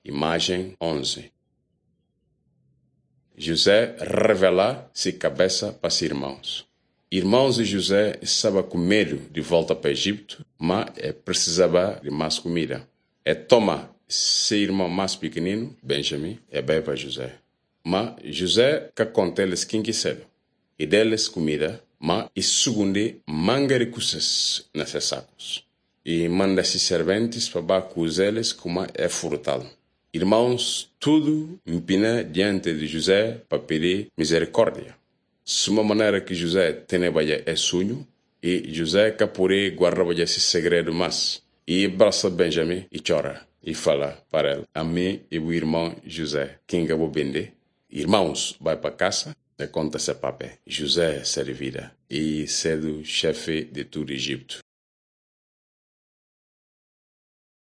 Imagem 11. José revela-se cabeça para seus irmãos. Irmãos de José estavam com medo de volta para o Egito, mas precisava de mais comida. Toma seu irmão mais pequenino, Benjamim, e bem para José. Mas José que conta eles quem quiser. E deles comida, mas e segundo manga de coisas nesses sacos. E manda esses serventes para acusá-los como é furtado. Irmãos, tudo empina diante de José para pedir misericórdia. Suma maneira que José tem sonho, e José que pode guardar esse segredo mais. E abraça Benjamim e chora. E fala para ele, a mim e o irmão José, quem eu vou vender. Irmãos, vai para casa e conta esse papel. José servira e ser o chefe de todo o Egito.